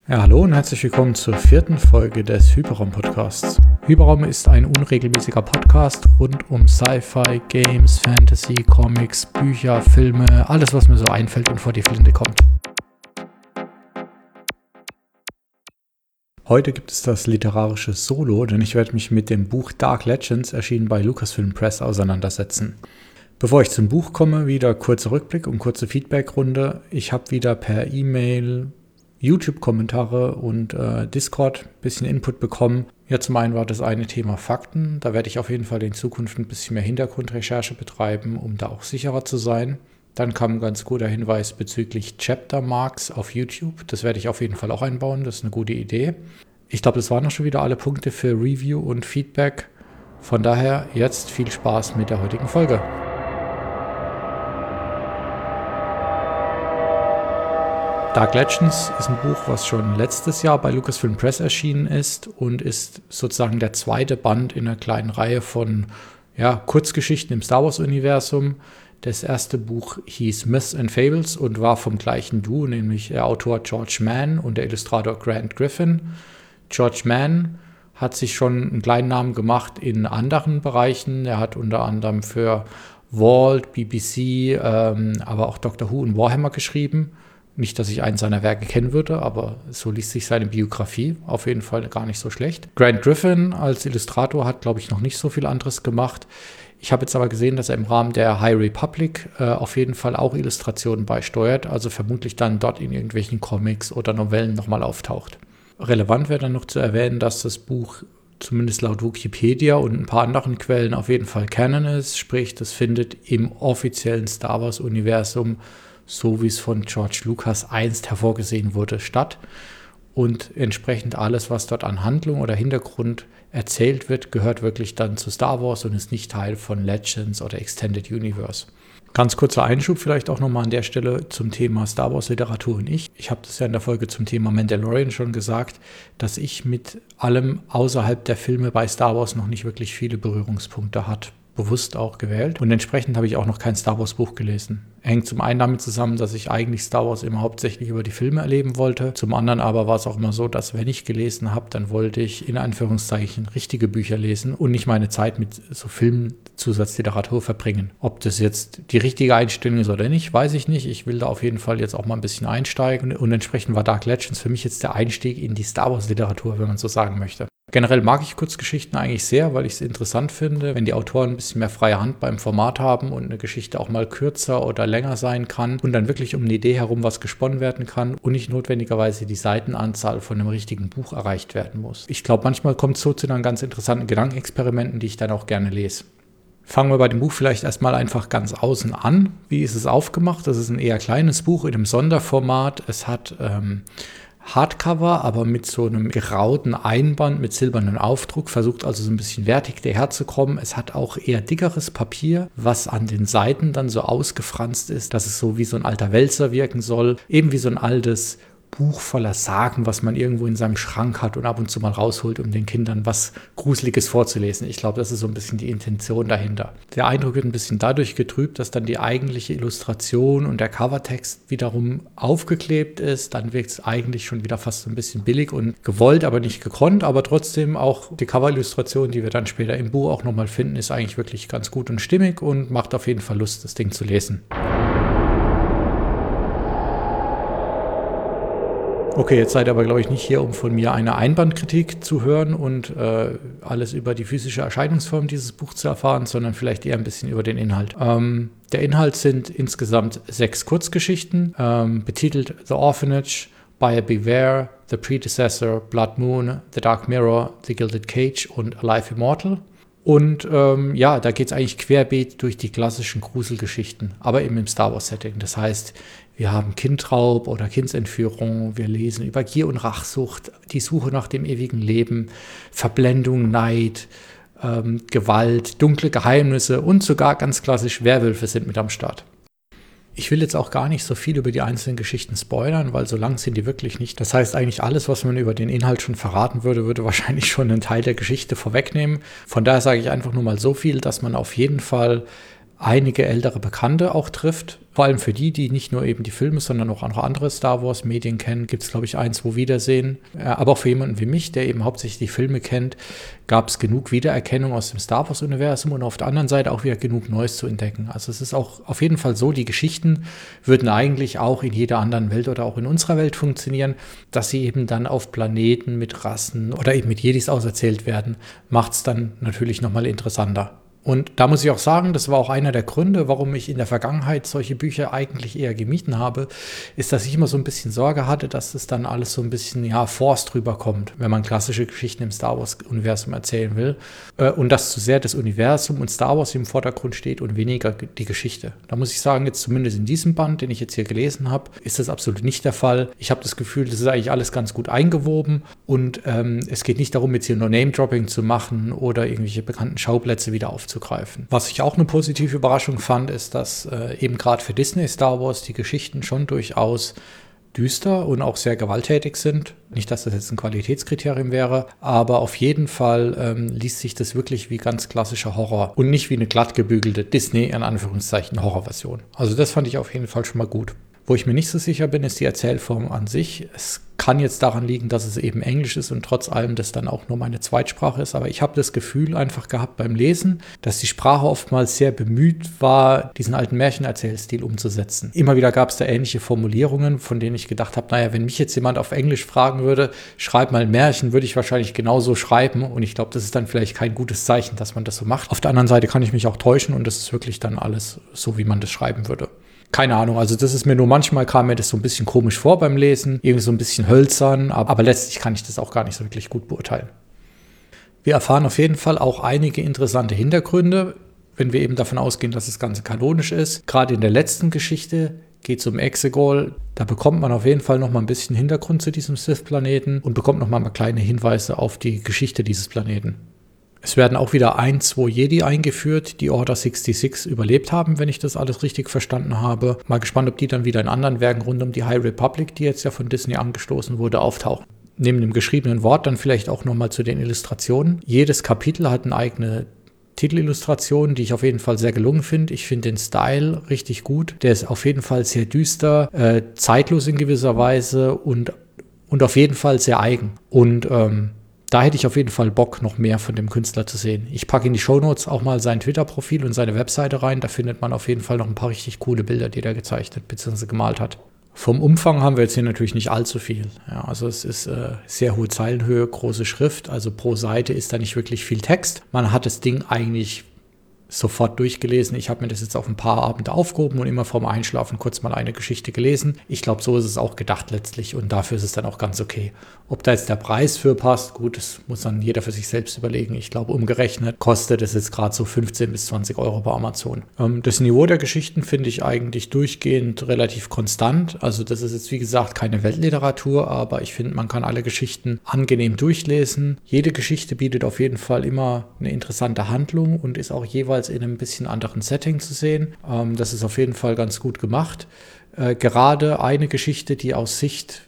Ja, hallo und herzlich willkommen zur 4. Folge des Hyperraum-Podcasts. Hyperraum ist ein unregelmäßiger Podcast rund um Sci-Fi, Games, Fantasy, Comics, Bücher, Filme, alles was mir so einfällt und vor die Flinte kommt. Heute gibt es das literarische Solo, denn ich werde mich mit dem Buch Dark Legends, erschienen bei Lucasfilm Press, auseinandersetzen. Bevor ich zum Buch komme, wieder kurzer Rückblick und kurze Feedbackrunde. Ich habe wieder per E-Mail, YouTube-Kommentare und Discord ein bisschen Input bekommen. Ja, zum einen war das eine Thema Fakten. Da werde ich auf jeden Fall in Zukunft ein bisschen mehr Hintergrundrecherche betreiben, um da auch sicherer zu sein. Dann kam ein ganz guter Hinweis bezüglich Chapter Marks auf YouTube. Das werde ich auf jeden Fall auch einbauen. Das ist eine gute Idee. Ich glaube, das waren auch schon wieder alle Punkte für Review und Feedback. Von daher jetzt viel Spaß mit der heutigen Folge. Dark Legends ist ein Buch, was schon letztes Jahr bei Lucasfilm Press erschienen ist und ist sozusagen der zweite Band in einer kleinen Reihe von Kurzgeschichten im Star Wars-Universum. Das erste Buch hieß Myths and Fables und war vom gleichen Duo, nämlich der Autor George Mann und der Illustrator Grant Griffin. George Mann hat sich schon einen kleinen Namen gemacht in anderen Bereichen. Er hat unter anderem für Vault, BBC, aber auch Doctor Who und Warhammer geschrieben. Nicht, dass ich eins seiner Werke kennen würde, aber so liest sich seine Biografie auf jeden Fall gar nicht so schlecht. Grant Griffin als Illustrator hat, glaube ich, noch nicht so viel anderes gemacht. Ich habe jetzt aber gesehen, dass er im Rahmen der High Republic auf jeden Fall auch Illustrationen beisteuert, also vermutlich dann dort in irgendwelchen Comics oder Novellen nochmal auftaucht. Relevant wäre dann noch zu erwähnen, dass das Buch zumindest laut Wikipedia und ein paar anderen Quellen auf jeden Fall Canon ist, sprich, das findet im offiziellen Star Wars-Universum, so wie es von George Lucas einst hervorgesehen wurde, statt. Und entsprechend alles, was dort an Handlung oder Hintergrund erzählt wird, gehört wirklich dann zu Star Wars und ist nicht Teil von Legends oder Extended Universe. Ganz kurzer Einschub vielleicht auch nochmal an der Stelle zum Thema Star Wars Literatur und ich. Ich habe das ja in der Folge zum Thema Mandalorian schon gesagt, dass ich mit allem außerhalb der Filme bei Star Wars noch nicht wirklich viele Berührungspunkte hatte. Bewusst auch gewählt. Und entsprechend habe ich auch noch kein Star Wars Buch gelesen. Hängt zum einen damit zusammen, dass ich eigentlich Star Wars immer hauptsächlich über die Filme erleben wollte. Zum anderen aber war es auch immer so, dass wenn ich gelesen habe, dann wollte ich in Anführungszeichen richtige Bücher lesen und nicht meine Zeit mit so Filmzusatzliteratur verbringen. Ob das jetzt die richtige Einstellung ist oder nicht, weiß ich nicht. Ich will da auf jeden Fall jetzt auch mal ein bisschen einsteigen. Und entsprechend war Dark Legends für mich jetzt der Einstieg in die Star Wars Literatur, wenn man so sagen möchte. Generell mag ich Kurzgeschichten eigentlich sehr, weil ich es interessant finde, wenn die Autoren ein bisschen mehr freie Hand beim Format haben und eine Geschichte auch mal kürzer oder länger sein kann und dann wirklich um eine Idee herum was gesponnen werden kann und nicht notwendigerweise die Seitenanzahl von einem richtigen Buch erreicht werden muss. Ich glaube, manchmal kommt es so zu dann ganz interessanten Gedankenexperimenten, die ich dann auch gerne lese. Fangen wir bei dem Buch vielleicht erstmal einfach ganz außen an. Wie ist es aufgemacht? Das ist ein eher kleines Buch in einem Sonderformat. Es hat Hardcover, aber mit so einem gerauten Einband mit silbernem Aufdruck, versucht also so ein bisschen wertig daherzukommen. Es hat auch eher dickeres Papier, was an den Seiten dann so ausgefranst ist, dass es so wie so ein alter Wälzer wirken soll, eben wie so ein altes Buch voller Sagen, was man irgendwo in seinem Schrank hat und ab und zu mal rausholt, um den Kindern was Gruseliges vorzulesen. Ich glaube, das ist so ein bisschen die Intention dahinter. Der Eindruck wird ein bisschen dadurch getrübt, dass dann die eigentliche Illustration und der Covertext wiederum aufgeklebt ist. Dann wirkt es eigentlich schon wieder fast so ein bisschen billig und gewollt, aber nicht gekonnt. Aber trotzdem auch die Coverillustration, die wir dann später im Buch auch nochmal finden, ist eigentlich wirklich ganz gut und stimmig und macht auf jeden Fall Lust, das Ding zu lesen. Okay, jetzt seid ihr aber, glaube ich, nicht hier, um von mir eine Einbandkritik zu hören und alles über die physische Erscheinungsform dieses Buchs zu erfahren, sondern vielleicht eher ein bisschen über den Inhalt. Der Inhalt sind insgesamt 6 Kurzgeschichten, betitelt The Orphanage, Buyer Beware, The Predecessor, Blood Moon, The Dark Mirror, The Gilded Cage und Alive Immortal. Und da geht es eigentlich querbeet durch die klassischen Gruselgeschichten, aber eben im Star Wars-Setting. Das heißt, wir haben Kindraub oder Kindsentführung, wir lesen über Gier und Rachsucht, die Suche nach dem ewigen Leben, Verblendung, Neid, Gewalt, dunkle Geheimnisse und sogar ganz klassisch Werwölfe sind mit am Start. Ich will jetzt auch gar nicht so viel über die einzelnen Geschichten spoilern, weil so lang sind die wirklich nicht. Das heißt, eigentlich alles, was man über den Inhalt schon verraten würde, würde wahrscheinlich schon einen Teil der Geschichte vorwegnehmen. Von daher sage ich einfach nur mal so viel, dass man auf jeden Fall einige ältere Bekannte auch trifft. Vor allem für die nicht nur eben die Filme, sondern auch andere Star Wars Medien kennen, gibt es, glaube ich, 1, 2 Wiedersehen. Aber auch für jemanden wie mich, der eben hauptsächlich die Filme kennt, gab es genug Wiedererkennung aus dem Star Wars Universum und auf der anderen Seite auch wieder genug Neues zu entdecken. Also es ist auch auf jeden Fall so, die Geschichten würden eigentlich auch in jeder anderen Welt oder auch in unserer Welt funktionieren, dass sie eben dann auf Planeten mit Rassen oder eben mit Jedis auserzählt werden, macht es dann natürlich nochmal interessanter. Und da muss ich auch sagen, das war auch einer der Gründe, warum ich in der Vergangenheit solche Bücher eigentlich eher gemieden habe, ist, dass ich immer so ein bisschen Sorge hatte, dass es dann alles so ein bisschen, forced rüberkommt, wenn man klassische Geschichten im Star Wars-Universum erzählen will. Und dass zu sehr das Universum und Star Wars im Vordergrund steht und weniger die Geschichte. Da muss ich sagen, jetzt zumindest in diesem Band, den ich jetzt hier gelesen habe, ist das absolut nicht der Fall. Ich habe das Gefühl, das ist eigentlich alles ganz gut eingewoben und es geht nicht darum, jetzt hier nur Name-Dropping zu machen oder irgendwelche bekannten Schauplätze wieder aufzugreifen. Was ich auch eine positive Überraschung fand, ist, dass eben gerade für Disney Star Wars die Geschichten schon durchaus düster und auch sehr gewalttätig sind. Nicht, dass das jetzt ein Qualitätskriterium wäre, aber auf jeden Fall liest sich das wirklich wie ganz klassischer Horror und nicht wie eine glatt gebügelte Disney, in Anführungszeichen, Horrorversion. Also das fand ich auf jeden Fall schon mal gut. Wo ich mir nicht so sicher bin, ist die Erzählform an sich. Es kann jetzt daran liegen, dass es eben Englisch ist und trotz allem das dann auch nur meine Zweitsprache ist. Aber ich habe das Gefühl einfach gehabt beim Lesen, dass die Sprache oftmals sehr bemüht war, diesen alten Märchenerzählstil umzusetzen. Immer wieder gab es da ähnliche Formulierungen, von denen ich gedacht habe, naja, wenn mich jetzt jemand auf Englisch fragen würde, schreib mal ein Märchen, würde ich wahrscheinlich genauso schreiben. Und ich glaube, das ist dann vielleicht kein gutes Zeichen, dass man das so macht. Auf der anderen Seite kann ich mich auch täuschen und das ist wirklich dann alles so, wie man das schreiben würde. Keine Ahnung, also das ist mir nur manchmal kam mir das so ein bisschen komisch vor beim Lesen, irgendwie so ein bisschen hölzern, aber letztlich kann ich das auch gar nicht so wirklich gut beurteilen. Wir erfahren auf jeden Fall auch einige interessante Hintergründe, wenn wir eben davon ausgehen, dass das Ganze kanonisch ist. Gerade in der letzten Geschichte geht es um Exegol, da bekommt man auf jeden Fall noch mal ein bisschen Hintergrund zu diesem Sith-Planeten und bekommt noch mal kleine Hinweise auf die Geschichte dieses Planeten. Es werden auch wieder 1, 2 Jedi eingeführt, die Order 66 überlebt haben, wenn ich das alles richtig verstanden habe. Mal gespannt, ob die dann wieder in anderen Werken rund um die High Republic, die jetzt ja von Disney angestoßen wurde, auftauchen. Neben dem geschriebenen Wort dann vielleicht auch nochmal zu den Illustrationen. Jedes Kapitel hat eine eigene Titelillustration, die ich auf jeden Fall sehr gelungen finde. Ich finde den Style richtig gut. Der ist auf jeden Fall sehr düster, zeitlos in gewisser Weise und auf jeden Fall sehr eigen. Und da hätte ich auf jeden Fall Bock, noch mehr von dem Künstler zu sehen. Ich packe in die Shownotes auch mal sein Twitter-Profil und seine Webseite rein. Da findet man auf jeden Fall noch ein paar richtig coole Bilder, die er gezeichnet bzw. gemalt hat. Vom Umfang haben wir jetzt hier natürlich nicht allzu viel. Ja, also es ist sehr hohe Zeilenhöhe, große Schrift. Also pro Seite ist da nicht wirklich viel Text. Man hat das Ding eigentlich sofort durchgelesen. Ich habe mir das jetzt auf ein paar Abende aufgehoben und immer vorm Einschlafen kurz mal eine Geschichte gelesen. Ich glaube, so ist es auch gedacht letztlich und dafür ist es dann auch ganz okay. Ob da jetzt der Preis für passt, gut, das muss dann jeder für sich selbst überlegen. Ich glaube, umgerechnet kostet es jetzt gerade so 15 bis 20 Euro bei Amazon. Das Niveau der Geschichten finde ich eigentlich durchgehend relativ konstant. Also das ist jetzt wie gesagt keine Weltliteratur, aber ich finde, man kann alle Geschichten angenehm durchlesen. Jede Geschichte bietet auf jeden Fall immer eine interessante Handlung und ist auch jeweils in einem bisschen anderen Setting zu sehen. Das ist auf jeden Fall ganz gut gemacht. Gerade eine Geschichte, die aus Sicht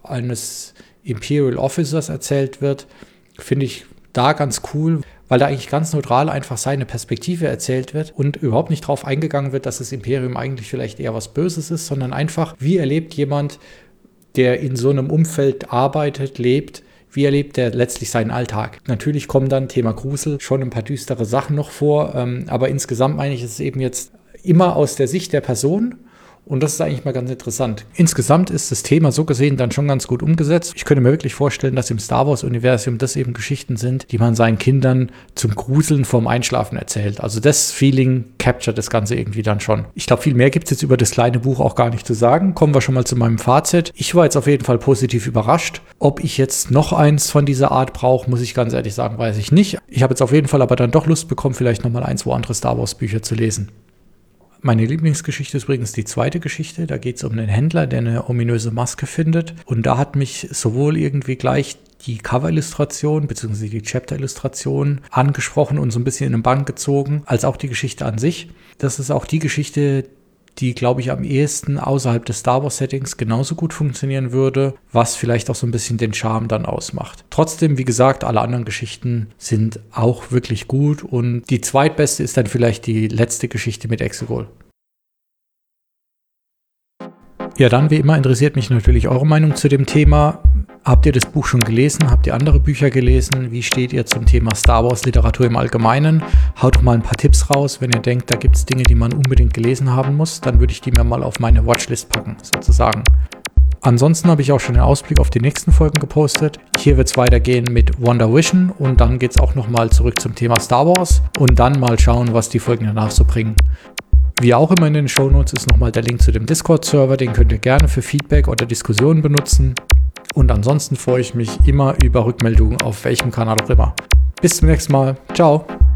eines Imperial Officers erzählt wird, finde ich da ganz cool, weil da eigentlich ganz neutral einfach seine Perspektive erzählt wird und überhaupt nicht drauf eingegangen wird, dass das Imperium eigentlich vielleicht eher was Böses ist, sondern einfach, wie erlebt jemand, der in so einem Umfeld arbeitet, lebt, wie erlebt er letztlich seinen Alltag? Natürlich kommen dann, Thema Grusel, schon ein paar düstere Sachen noch vor, aber insgesamt meine ich, ist es eben jetzt immer aus der Sicht der Person und das ist eigentlich mal ganz interessant. Insgesamt ist das Thema so gesehen dann schon ganz gut umgesetzt. Ich könnte mir wirklich vorstellen, dass im Star Wars-Universum das eben Geschichten sind, die man seinen Kindern zum Gruseln vorm Einschlafen erzählt. Also das Feeling captured das Ganze irgendwie dann schon. Ich glaube, viel mehr gibt es jetzt über das kleine Buch auch gar nicht zu sagen. Kommen wir schon mal zu meinem Fazit. Ich war jetzt auf jeden Fall positiv überrascht. Ob ich jetzt noch eins von dieser Art brauche, muss ich ganz ehrlich sagen, weiß ich nicht. Ich habe jetzt auf jeden Fall aber dann doch Lust bekommen, vielleicht nochmal 1, 2 andere Star Wars-Bücher zu lesen. Meine Lieblingsgeschichte ist übrigens die zweite Geschichte. Da geht es um einen Händler, der eine ominöse Maske findet. Und da hat mich sowohl irgendwie gleich die Cover-Illustration bzw. die Chapter-Illustration angesprochen und so ein bisschen in den Bann gezogen, als auch die Geschichte an sich. Das ist auch die Geschichte, die, glaube ich, am ehesten außerhalb des Star Wars Settings genauso gut funktionieren würde, was vielleicht auch so ein bisschen den Charme dann ausmacht. Trotzdem, wie gesagt, alle anderen Geschichten sind auch wirklich gut und die zweitbeste ist dann vielleicht die letzte Geschichte mit Exegol. Ja, dann wie immer interessiert mich natürlich eure Meinung zu dem Thema. Habt ihr das Buch schon gelesen? Habt ihr andere Bücher gelesen? Wie steht ihr zum Thema Star Wars Literatur im Allgemeinen? Haut doch mal ein paar Tipps raus, wenn ihr denkt, da gibt es Dinge, die man unbedingt gelesen haben muss. Dann würde ich die mir mal auf meine Watchlist packen, sozusagen. Ansonsten habe ich auch schon den Ausblick auf die nächsten Folgen gepostet. Hier wird es weitergehen mit WandaVision und dann geht es auch nochmal zurück zum Thema Star Wars und dann mal schauen, was die Folgen danach so bringen. Wie auch immer in den Shownotes ist nochmal der Link zu dem Discord-Server, den könnt ihr gerne für Feedback oder Diskussionen benutzen. Und ansonsten freue ich mich immer über Rückmeldungen auf welchem Kanal auch immer. Bis zum nächsten Mal. Ciao.